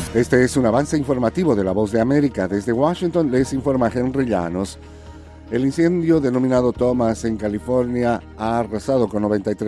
Este es un avance informativo de La Voz de América. Desde Washington les informa Henry Llanos. El incendio denominado Thomas en California ha arrasado con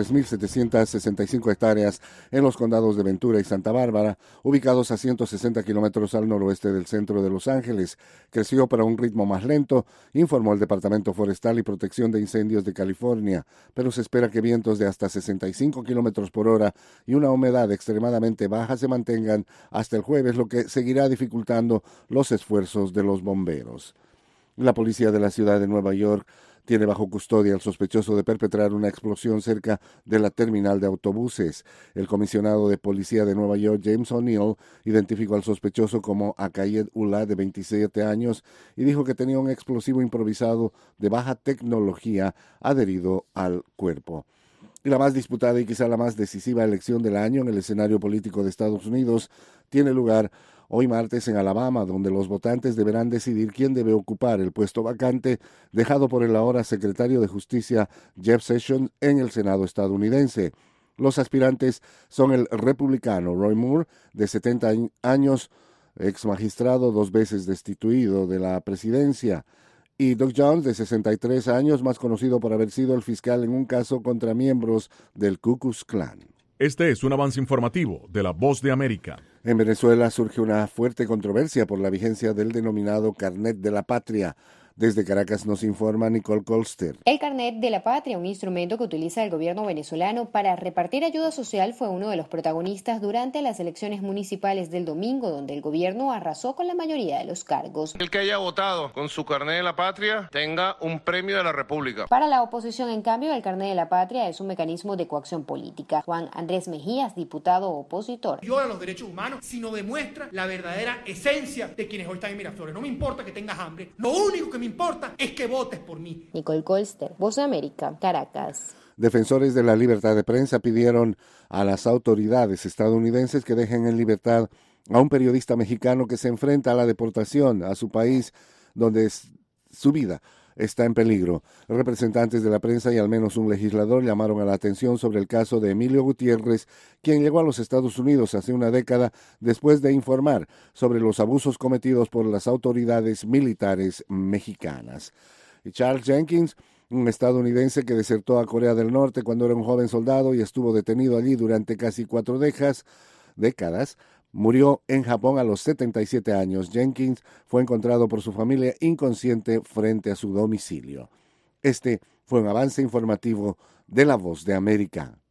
93.765 hectáreas en los condados de Ventura y Santa Bárbara, ubicados a 160 kilómetros al noroeste del centro de Los Ángeles. Creció para un ritmo más lento, informó el Departamento Forestal y Protección de Incendios de California, pero se espera que vientos de hasta 65 kilómetros por hora y una humedad extremadamente baja se mantengan hasta el jueves, lo que seguirá dificultando los esfuerzos de los bomberos. La policía de la ciudad de Nueva York tiene bajo custodia al sospechoso de perpetrar una explosión cerca de la terminal de autobuses. El comisionado de policía de Nueva York, James O'Neill, identificó al sospechoso como Akayed Ullah, de 27 años, y dijo que tenía un explosivo improvisado de baja tecnología adherido al cuerpo. Y la más disputada y quizá la más decisiva elección del año en el escenario político de Estados Unidos tiene lugar hoy martes en Alabama, donde los votantes deberán decidir quién debe ocupar el puesto vacante dejado por el ahora secretario de Justicia Jeff Sessions en el Senado estadounidense. Los aspirantes son el republicano Roy Moore, de 70 años, ex magistrado 2 veces destituido de la presidencia, y Doug Jones, de 63 años, más conocido por haber sido el fiscal en un caso contra miembros del Ku Klux Klan. Este es un avance informativo de La Voz de América. En Venezuela surge una fuerte controversia por la vigencia del denominado Carnet de la Patria. Desde Caracas nos informa Nicole Colster. El Carnet de la Patria, un instrumento que utiliza el gobierno venezolano para repartir ayuda social, fue uno de los protagonistas durante las elecciones municipales del domingo, donde el gobierno arrasó con la mayoría de los cargos. El que haya votado con su Carnet de la Patria tenga un premio de la República. Para la oposición, en cambio, el Carnet de la Patria es un mecanismo de coacción política. Juan Andrés Mejías, diputado opositor. Viola los derechos humanos, sino demuestra la verdadera esencia de quienes hoy están en Miraflores. No me importa que tengas hambre, lo único que me importa es que votes por mí. Nicole Colster, Voz de América, Caracas. Defensores de la libertad de prensa pidieron a las autoridades estadounidenses que dejen en libertad a un periodista mexicano que se enfrenta a la deportación a su país, donde su vida está en peligro. Representantes de la prensa y al menos un legislador llamaron a la atención sobre el caso de Emilio Gutiérrez, quien llegó a los Estados Unidos hace una década después de informar sobre los abusos cometidos por las autoridades militares mexicanas. Y Charles Jenkins, un estadounidense que desertó a Corea del Norte cuando era un joven soldado y estuvo detenido allí durante casi 4 décadas, murió en Japón a los 77 años. Jenkins fue encontrado por su familia inconsciente frente a su domicilio. Este fue un avance informativo de La Voz de América.